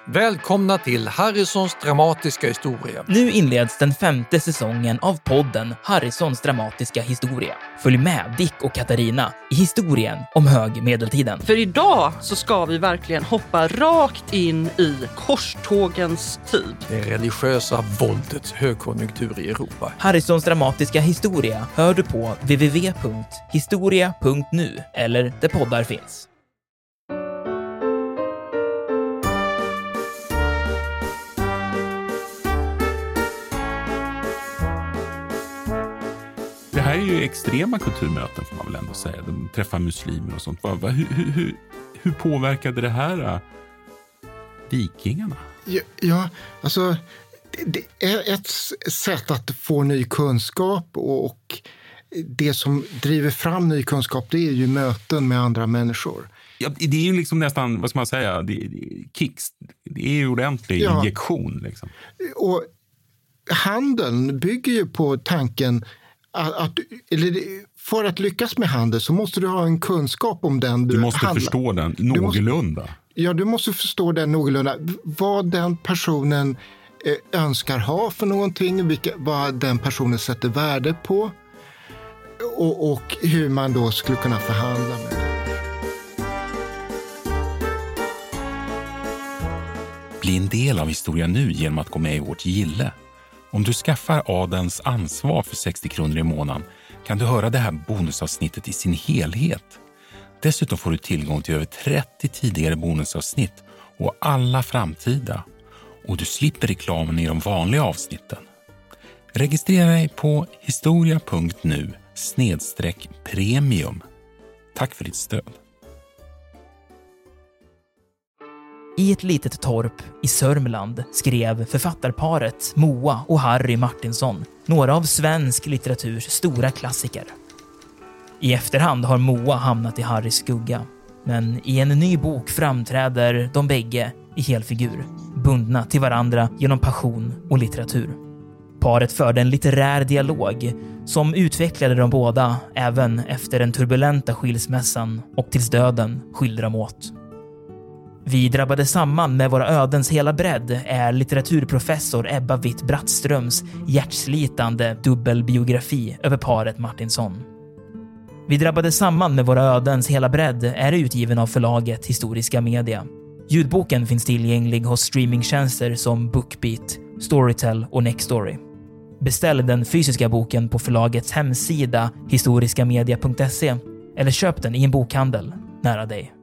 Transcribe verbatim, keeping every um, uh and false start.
Välkomna till Harrisons dramatiska historia. Nu inleds den femte säsongen av podden Harrisons dramatiska historia. Följ med Dick och Katarina i historien om högmedeltiden. För idag så ska vi verkligen hoppa rakt in i korstågens tid. Det religiösa våldets högkonjunktur i Europa. Harrisons dramatiska historia hör du på w w w punkt historia punkt nu eller där poddar finns. Det här är ju extrema kulturmöten får man väl ändå säga. De träffar muslimer och sånt. Hur, hur, hur, hur påverkade det här vikingarna? Ja, ja, alltså det är ett sätt att få ny kunskap och det som driver fram ny kunskap, det är ju möten med andra människor. Ja, det är ju liksom nästan, vad ska man säga, det, det, kicks. Det är ju ordentlig ja. injektion. Liksom. Och handeln bygger ju på tanken Att, att, eller för att lyckas med handel så måste du ha en kunskap om den du, du måste handlar. förstå den någorlunda. Du måste, ja, du måste förstå den någorlunda. Vad den personen eh, önskar ha för någonting, vilka, vad den personen sätter värde på och, och hur man då skulle kunna förhandla med det. Bli en del av historien nu genom att gå med i vårt gille. Om du skaffar Adens ansvar för sextio kronor i månaden kan du höra det här bonusavsnittet i sin helhet. Dessutom får du tillgång till över trettio tidigare bonusavsnitt och alla framtida. Och du slipper reklamen i de vanliga avsnitten. Registrera dig på historia punkt nu snedstreck premium. Tack för ditt stöd. I ett litet torp i Sörmland skrev författarparet Moa och Harry Martinsson några av svensk litteraturs stora klassiker. I efterhand har Moa hamnat i Harrys skugga, men i en ny bok framträder de bägge i helfigur, bundna till varandra genom passion och litteratur. Paret förde en litterär dialog som utvecklade de båda även efter den turbulenta skilsmässan och tills döden skilde dem åt. Vi drabbade samman med våra ödens hela bredd är litteraturprofessor Ebba Witt-Brattströms hjärtslitande dubbelbiografi över paret Martinsson. Vi drabbade samman med våra ödens hela bredd är utgiven av förlaget Historiska Media. Ljudboken finns tillgänglig hos streamingtjänster som Bookbeat, Storytel och Nextory. Beställ den fysiska boken på förlagets hemsida historiskamedia punkt se eller köp den i en bokhandel nära dig.